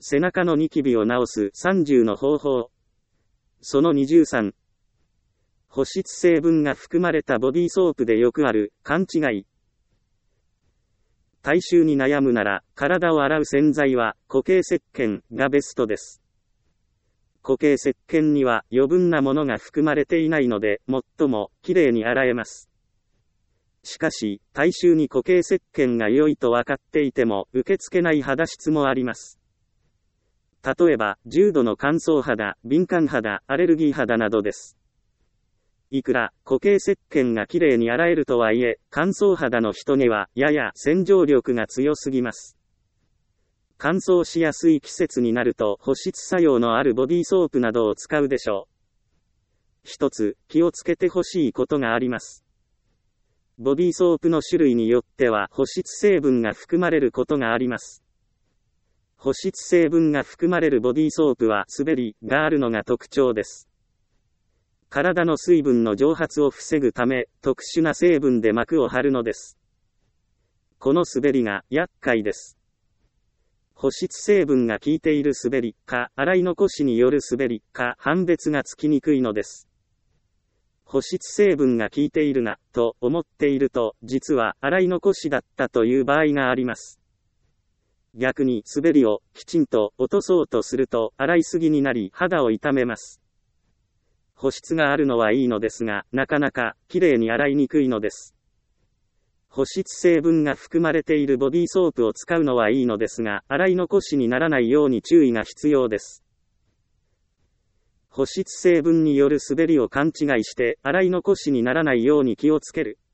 背中のニキビを治す30の方法。その23。保湿成分が含まれたボディーソープでよくある勘違い。体臭に悩むなら、体を洗う洗剤は固形石鹸がベストです。固形石鹸には余分なものが含まれていないので、最もきれいに洗えます。しかし、体臭に固形石鹸が良いと分かっていても、受け付けない肌質もあります。例えば、重度の乾燥肌、敏感肌、アレルギー肌などです。いくら固形石鹸がきれいに洗えるとはいえ、乾燥肌の人にはやや洗浄力が強すぎます。乾燥しやすい季節になると保湿作用のあるボディーソープなどを使うでしょう。一つ気をつけてほしいことがあります。ボディーソープの種類によっては保湿成分が含まれることがあります。保湿成分が含まれるボディーソープは滑りがあるのが特徴です。体の水分の蒸発を防ぐため、特殊な成分で膜を張るのです。この滑りが厄介です。保湿成分が効いている滑りか、洗い残しによる滑りか、判別がつきにくいのです。保湿成分が効いているな、と思っていると、実は洗い残しだったという場合があります。逆に滑りをきちんと落とそうとすると、洗いすぎになり肌を傷めます。保湿があるのはいいのですが、なかなかきれいに洗いにくいのです。保湿成分が含まれているボディーソープを使うのはいいのですが、洗い残しにならないように注意が必要です。保湿成分による滑りを勘違いして、洗い残しにならないように気をつける。